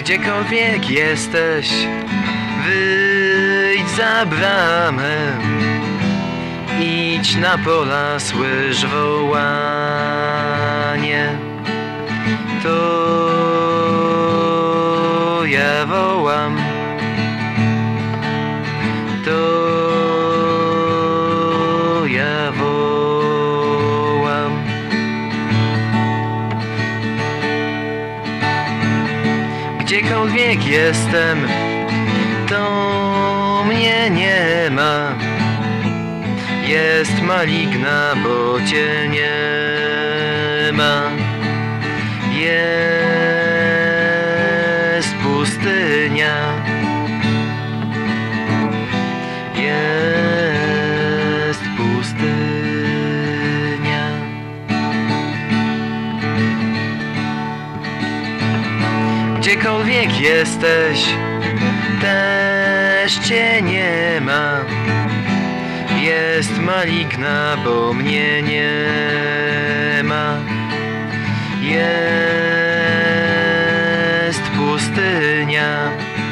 Gdziekolwiek jesteś, wyjdź za bramę, idź na pola, słysz wołanie. To ja wołam, to ja wołam. Gdziekolwiek jestem, to mnie nie ma. Jest maligna, bo cię nie ma. Jest pustynia. Jest pustynia. Gdziekolwiek jesteś, też cię nie ma. Jest maligna, bo mnie nie ma. Jest pustynia.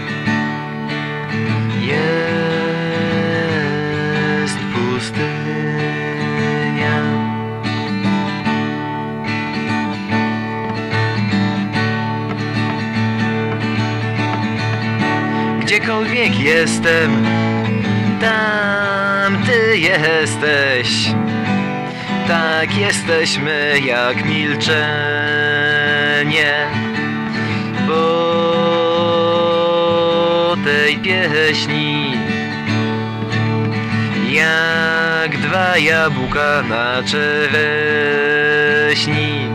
Jest pustynia. Gdziekolwiek jestem, tam ty jesteś. Tak jesteśmy jak milczenie po tej pieśni, jak dwa jabłka na czereśni.